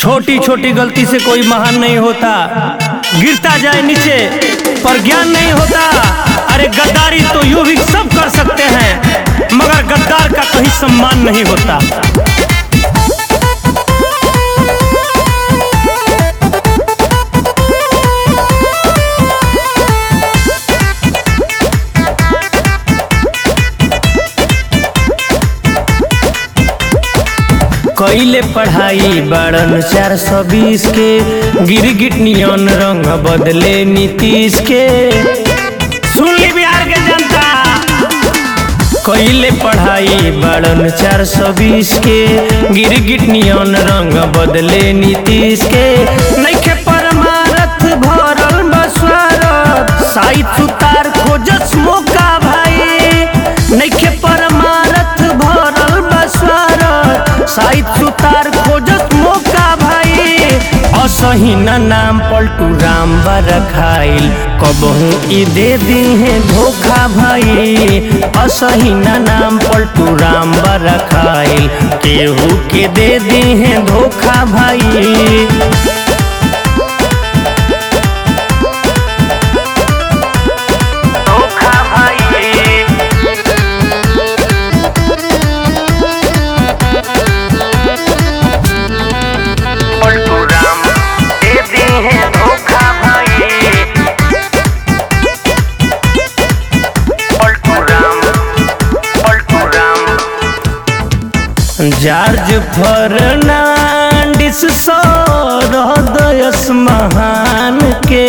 छोटी छोटी गलती से कोई महान नहीं होता, गिरता जाए नीचे पर ज्ञान नहीं होता। अरे गद्दारी तो यूं भी सब कर सकते हैं, मगर गद्दार का कहीं सम्मान नहीं होता। कैले पढ़ाई बड़न 420 के, गिरगिट नियन रंग बदले नीतीश के। सुन ली बिहार के जनता, कैले पढ़ाई बड़न 420 के, गिरगिट नियन रंग बदले नीतीश के। नइखे परमारथ भरल बसवारत, साइत सुतार खोजस मौका भाई। नइखे परमारथ भरल बसवारत, साइत सुतार खोजत मौका भाई। असही न नाम पलटू राम बरखाइल, कबहू ई दे दी है धोखा भाई। असही न नाम पलटू राम बरखाइल, केहू के दे दी है धोखा भाई। जॉर्ज फर्नांडिस सौरदयस महान के,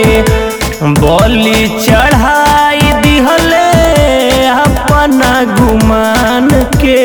बलि चढ़ाई दिहले अपना गुमान के।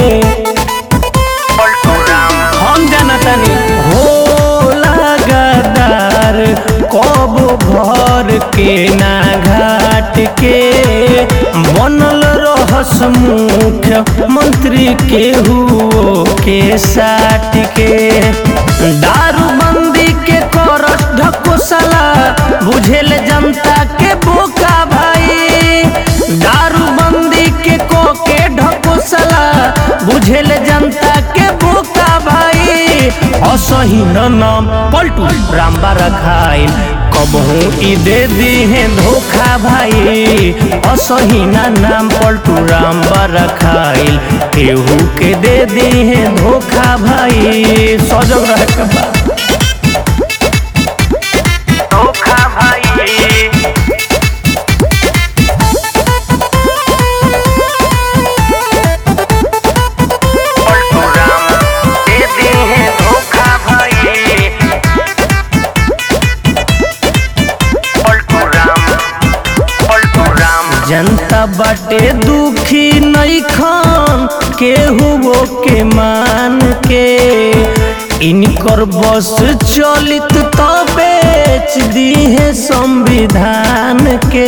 हम जानतानी होला गद्दार, कब भर के ना घाट के। बनल रहस मुख्यमंत्री केहू के साथ के। दारूबंदी के करस ढकोसला, बुझेल जनता के बोका भाई। दारूबंदी के कोके ढकोसला, बुझेल जनता के बोका भाई। असही न नाम पलटू राम बरखाइल, कबहू ई दे दी है धोखा भाई। असही न नाम पलटू राम बरखाइल, केहू के दे दी है धोखा भाई। सजग रहे के बा धोखा भाई। जनता बाटे दुखी नहीं खान, केहू के मान के। इनकर बस चलित तो बेच दी है संविधान के।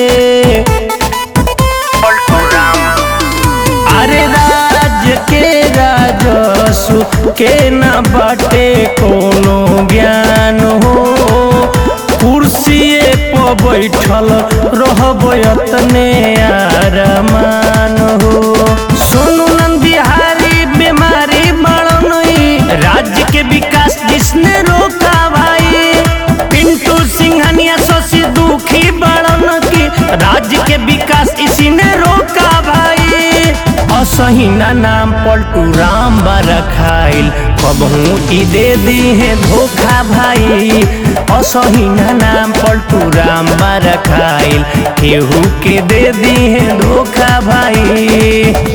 अरे राज्य के राजस्व के न बाटे कोनो ज्ञान हो। कुर्सिए पर बैठल रहब यतने आरमान हो। सोनू नंद बिहारी बीमारी बड़नई, राज्य के विकास जिसने रोका भाई। पिंटू सिंघानिया शशि दुखी बड़न की, राज्य के विकास इसी ने रोका भाई। असही न नाम पलटू राम बरखाइल, कबहू ई दे दी है धोखा भाई। असही न नाम पलटू राम बरखाइल, केहू के दे दी है धोखा भाई।